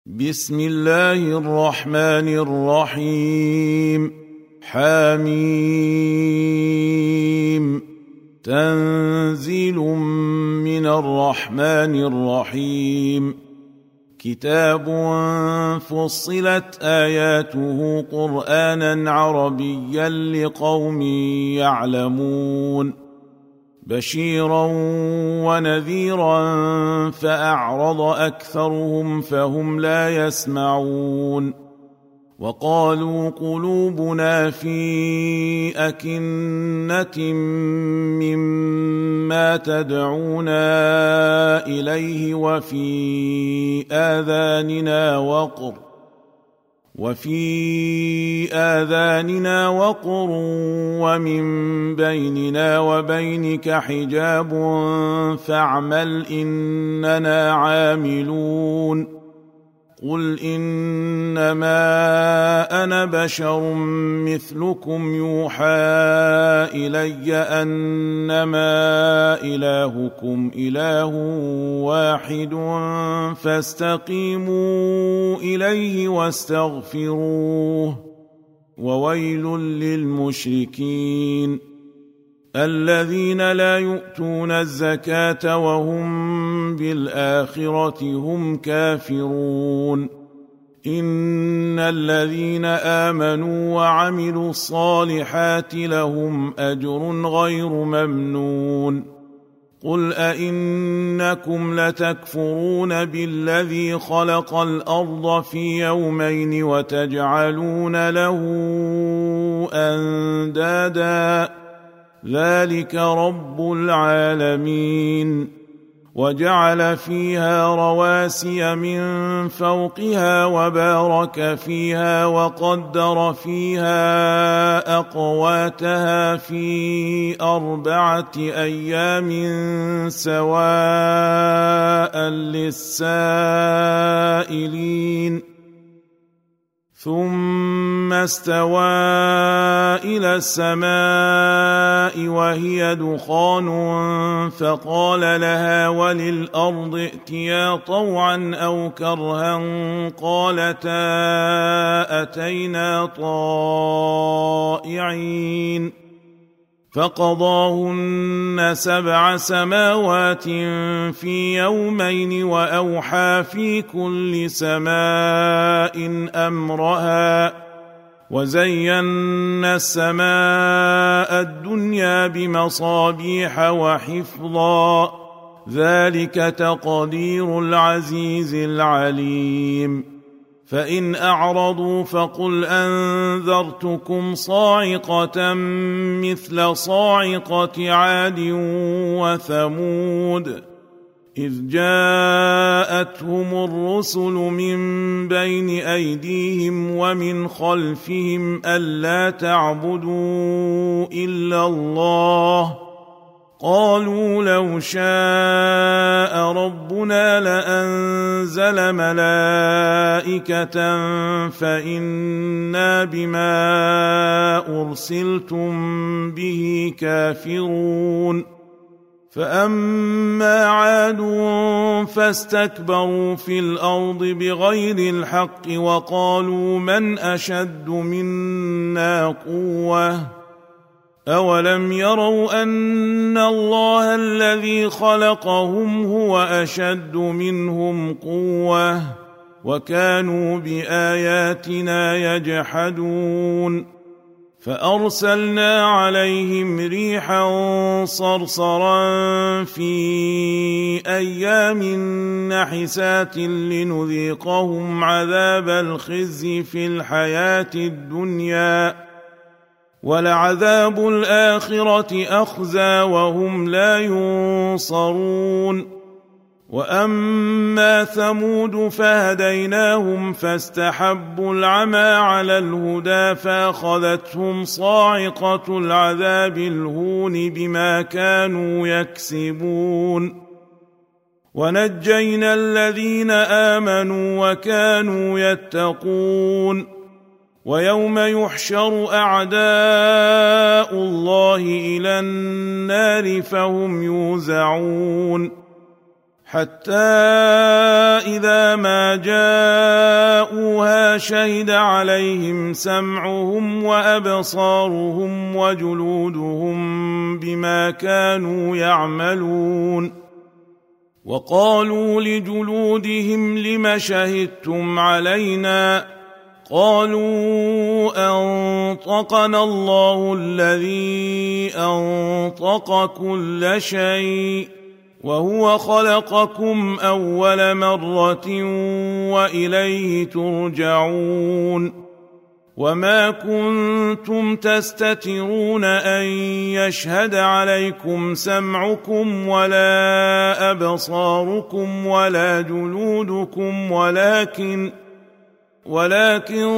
بسم الله الرحمن الرحيم. حميم. تنزيل من الرحمن الرحيم. كتاب فصلت آياته قرآنا عربيا لقوم يعلمون، بشيرا ونذيرا فأعرض أكثرهم فهم لا يسمعون. وقالوا قلوبنا في أكنة مما تدعونا إليه وفي آذاننا وقر ومن بيننا وبينك حجاب فاعمل إننا عاملون. قل إنما أنا بشر مثلكم يوحى إلي أنما إلهكم إله واحد فاستقيموا إليه واستغفروه. وويل للمشركين الذين لا يؤتون الزكاة وهم بالآخرة هم كافرون. إن الذين آمنوا وعملوا الصالحات لهم أجر غير ممنون. قل أئنكم لتكفرون بالذي خلق الأرض في يومين وتجعلون له أندادا ذلك رب العالمين. وجعل فيها رواسي من فوقها وبارك فيها وقدر فيها أقواتها في 4 أيام سواء للسائلين. ثم استوى إلى السماء وهي دخان فقال لها وللأرض ائتيا طوعا أو كرها قالتا أتينا طائعين. فقضاهن 7 سماوات في يومين وأوحى في كل سماء أمرها وزينا السماء الدنيا بمصابيح وحفظا ذلك تقدير العزيز العليم. فإن أعرضوا فقل أنذرتكم صاعقة مثل صاعقة عاد وثمود إذ جاءتهم الرسل من بين أيديهم ومن خلفهم ألا تعبدوا إلا الله قالوا لو شاء ربنا لأنزل ملائكة فإنا بما أرسلتم به كافرون. فأما عاد فاستكبروا في الأرض بغير الحق وقالوا من أشد منا قوة أولم يروا أن الله الذي خلقهم هو أشد منهم قوة وكانوا بآياتنا يجحدون. فأرسلنا عليهم ريحا صرصرا في أيام نحسات لنذيقهم عذاب الخزي في الحياة الدنيا ولعذاب الآخرة أخزى وهم لا ينصرون. وأما ثمود فهديناهم فاستحبوا العمى على الهدى فأخذتهم صاعقة العذاب الهون بما كانوا يكسبون. ونجينا الذين آمنوا وكانوا يتقون. ويوم يحشر أعداء الله إلى النار فهم يوزعون حتى إذا ما جاءوها شهد عليهم سمعهم وأبصارهم وجلودهم بما كانوا يعملون وقالوا لجلودهم لم شهدتم علينا قالوا أنطقنا الله الذي أنطق كل شيء وهو خلقكم أول مرة وإليه ترجعون وما كنتم تستترون أن يشهد عليكم سمعكم ولا أبصاركم ولا جلودكم ولكن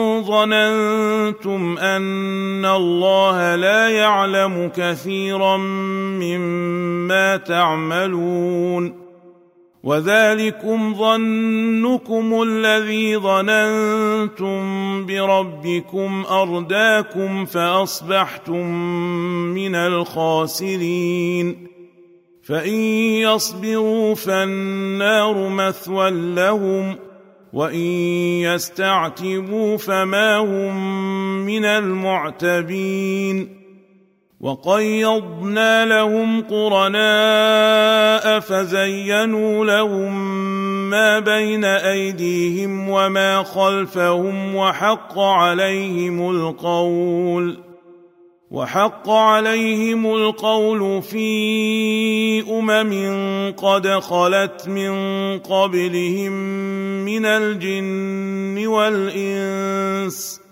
ظننتم أن الله لا يعلم كثيرا مما تعملون وذلكم ظنكم الذي ظننتم بربكم أرداكم فأصبحتم من الخاسرين فإن يصبروا فالنار مثوى لهم وإن يستعتبوا فما هم من المعتبين وقيضنا لهم قرناء فزينوا لهم ما بين أيديهم وما خلفهم وحق عليهم القول في قد خلت من قبلهم من الجن والإنس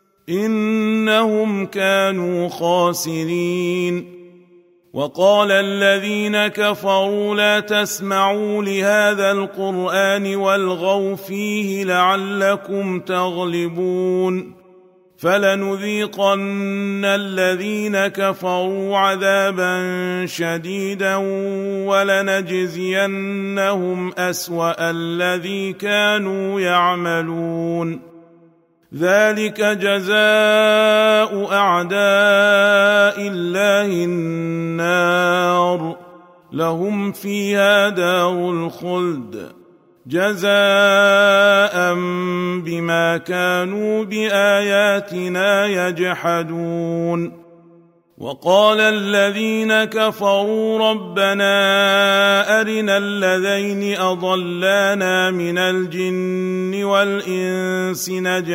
إنهم كانوا خاسرين وقال الذين كفروا لا تسمعوا لهذا القرآن والغوا فيه لعلكم تغلبون فلنذيقن الذين كفروا عذابا شديدا ولنجزينهم أسوأ الذي كانوا يعملون ذلك جزاء أعداء الله النار لهم فيها دار الخلد جزاء بما كانوا بآياتنا يجحدون وقال الذين كفروا ربنا أرنا الذين أضلانا من الجن والإنس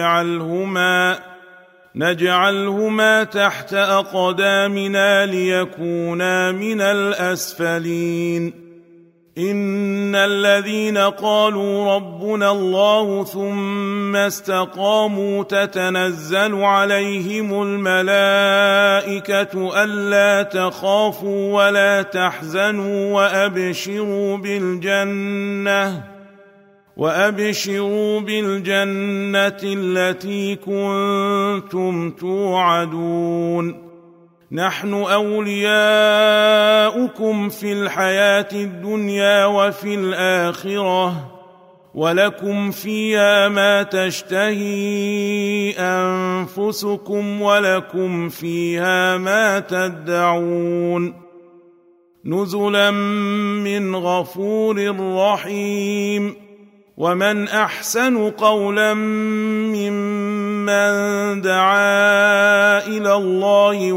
نجعلهما تحت أقدامنا ليكونا من الأسفلين إن الذين قالوا ربنا الله ثم استقاموا تتنزل عليهم الملائكة ألا تخافوا ولا تحزنوا وأبشروا بالجنة التي كنتم توعدون نحن أولياؤكم في الحياة الدنيا وفي الآخرة ولكم فيها ما تشتهي أنفسكم ولكم فيها ما تدعون نزلا من غفور رحيم ومن أحسن قولا ممن دعا إلى الله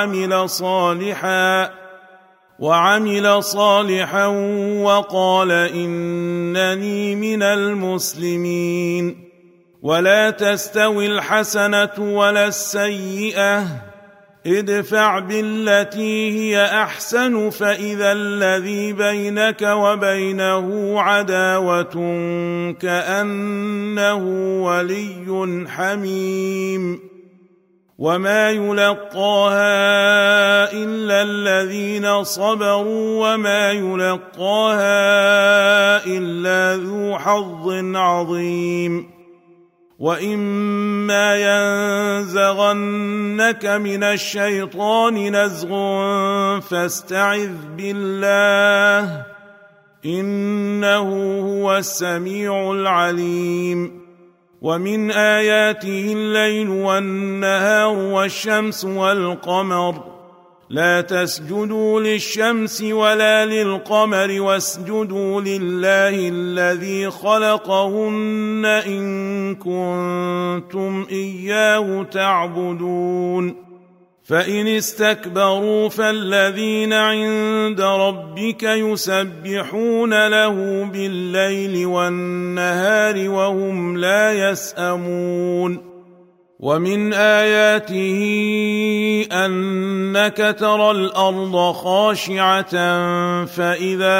وعمل صالحا وقال إنني من المسلمين ولا تستوي الحسنة ولا السيئة ادفع بالتي هي أحسن فإذا الذي بينك وبينه عداوة كأنه ولي حميم وما يلقاها إلا الذين صبروا وما يلقاها إلا ذو حظ عظيم وإما ينزغنك من الشيطان نزغ فاستعذ بالله إنه هو السميع العليم ومن آياته الليل والنهار والشمس والقمر لا تسجدوا للشمس ولا للقمر واسجدوا لله الذي خلقهن إن كنتم إياه تعبدون فإن استكبروا فالذين عند ربك يسبحون له بالليل والنهار وهم لا يسأمون ومن آياته أنك ترى الأرض خاشعة فإذا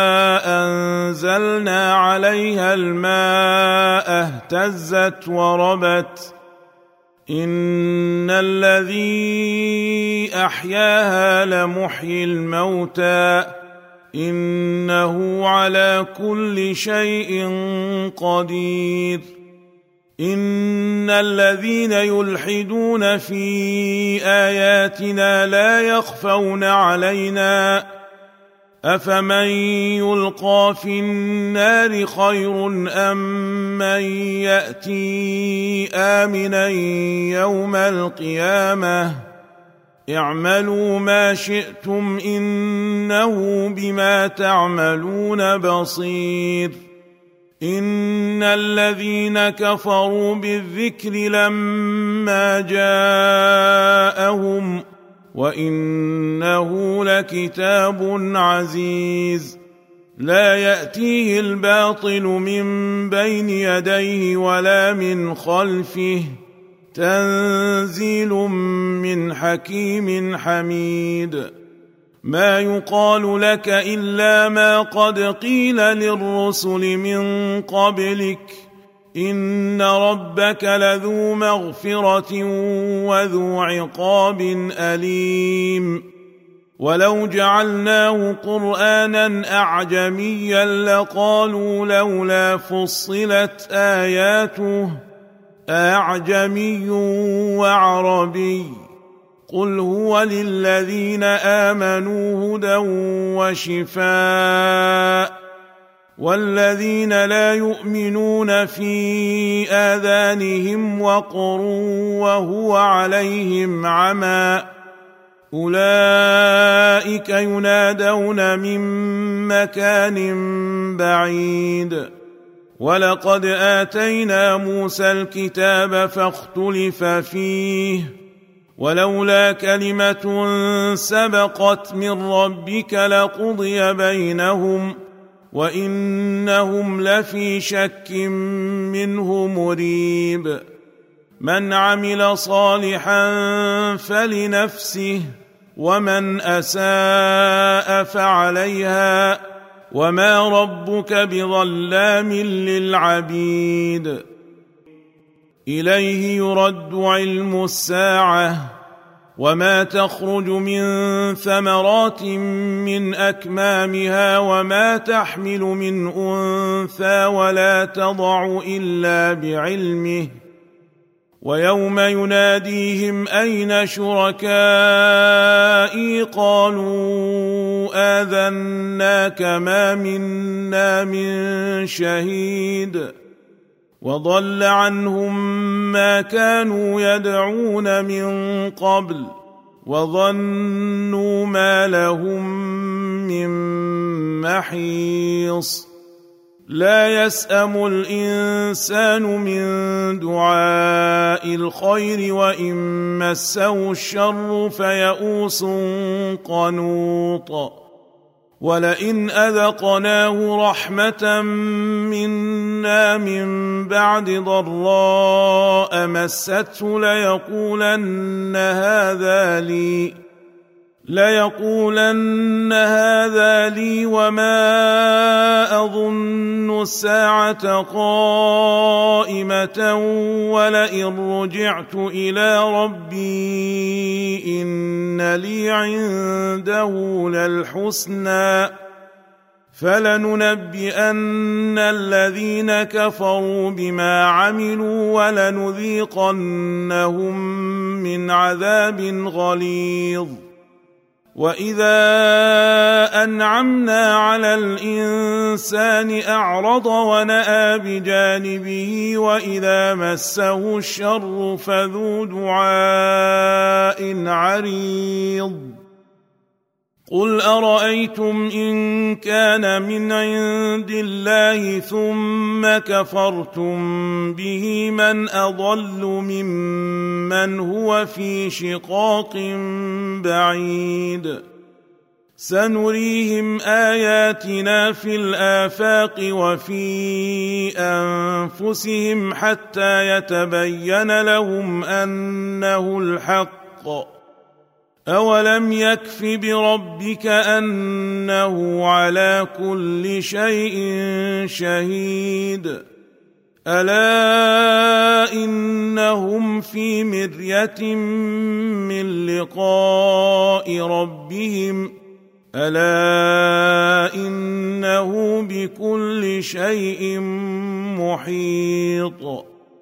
أنزلنا عليها الماء اهتزت وربت إن الذي أحياها لمحيي الموتى إنه على كل شيء قدير إن الذين يلحدون في آياتنا لا يخفون علينا أفمن يلقى في النار خير أم من يأتي آمنا يوم القيامة اعملوا ما شئتم إنه بما تعملون بصير إن الذين كفروا بالذكر لما جاءهم وإنه لكتاب عزيز لا يأتيه الباطل من بين يديه ولا من خلفه تنزيل من حكيم حميد ما يقال لك إلا ما قد قيل للرسل من قبلك إن ربك لذو مغفرة وذو عقاب أليم ولو جعلناه قرآنا أعجميا لقالوا لولا فصلت آياته أعجمي وعربي قل هو للذين آمنوا هدى وشفاء والذين لا يؤمنون في آذانهم وقر وهو عليهم عمى أولئك ينادون من مكان بعيد ولقد آتينا موسى الكتاب فاختلف فيه ولولا كلمة سبقت من ربك لقضي بينهم وإنهم لفي شك منه مريب من عمل صالحا فلنفسه ومن أساء فعليها وما ربك بظلام للعبيد إليه يرد علم الساعة وما تخرج من ثمرات من أكمامها وما تحمل من أنثى ولا تضع إلا بعلمه ويوم يناديهم أين شركائي قالوا آذناك ما منا من شهيد وضل عنهم ما كانوا يدعون من قبل وظنوا ما لهم من محيص لا يسأم الإنسان من دعاء الخير وإن مسه الشر فيئوس قنوط ولئن أذقناه رحمة منا من بعد ضراء مسته ليقولن هذا لي وما أظن الساعة قائمة ولئن رجعت إلى ربي إن لي عنده للحسنى فلننبئن الذين كفروا بما عملوا ولنذيقنهم من عذاب غليظ وإذا أنعمنا على الإنسان أعرض ونأى بجانبه وإذا مسه الشر فذو دعاء عريض قل أرأيتم إن كان من عند الله ثم كفرتم به من أضل ممن هو في شقاق بعيد سنريهم آياتنا في الآفاق وفي أنفسهم حتى يتبين لهم أنه الحق أولم يكف بربك أنه على كل شيء شهيد ألا إنهم في مرية من لقاء ربهم ألا إنه بكل شيء محيط